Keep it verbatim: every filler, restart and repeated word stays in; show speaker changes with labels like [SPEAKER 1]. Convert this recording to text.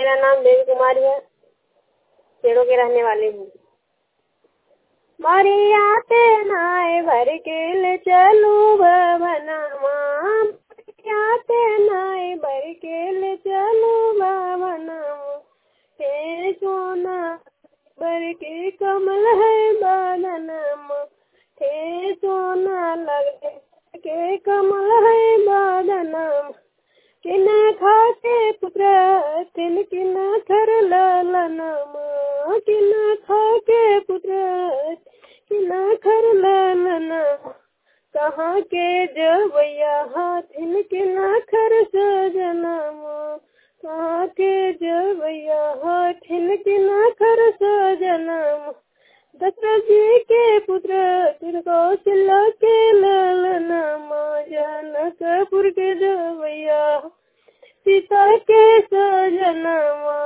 [SPEAKER 1] मेरा नाम देवी कुमारी है, पेड़ों के रहने वाली हूँ। मरियाते नाय भर के ले चलू भवनमा, मरियाते नाय भर के ले चलू भवनमा, हे सोना भर के कमल है बदनमा, हे सोना लगे के कमल है बदनमा, किन खाते पुत्र तिन किन खर ललनमा, किन खाके पुत्र किन खर ललनमा, कहाँ के जवैया हाथिन किन खर सजनमा, कहाँ के जवैया हाथिन किन खर सजनमा, दशरथ जी के पुत्र तिर कौशल्या के ललनमा, जनकपुर के जवैया सीता के सजनमा,